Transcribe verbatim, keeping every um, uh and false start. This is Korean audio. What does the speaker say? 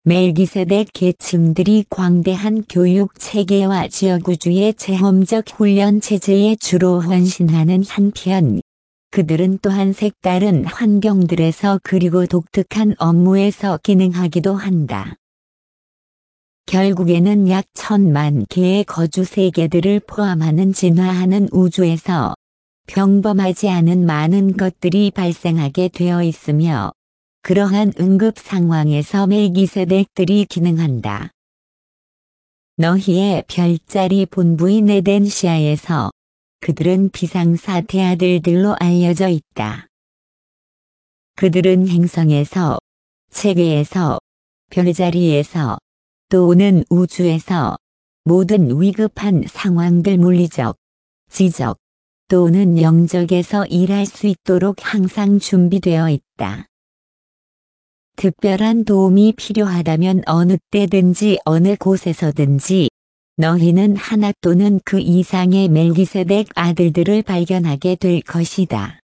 멜기세덱 계층들이 광대한 교육 체계와 지역우주의 체험적 훈련 체제에 주로 헌신하는 한편, 그들은 또한 색다른 환경들에서 그리고 독특한 업무에서 기능하기도 한다. 결국에는 약 천만 개의 거주 세계들을 포함하는 진화하는 우주에서 평범하지 않은 많은 것들이 발생하게 되어 있으며, 그러한 응급 상황에서 멜기세덱들이 기능한다. 너희의 별자리 본부인 에덴시아에서 그들은 비상사태 아들들로 알려져 있다. 그들은 행성에서, 체계에서, 별자리에서, 또는 우주에서 모든 위급한 상황들 물리적, 지적, 또는 영적에서 일할 수 있도록 항상 준비되어 있다. 특별한 도움이 필요하다면 어느 때든지 어느 곳에서든지 너희는 하나 또는 그 이상의 멜기세덱 아들들을 발견하게 될 것이다.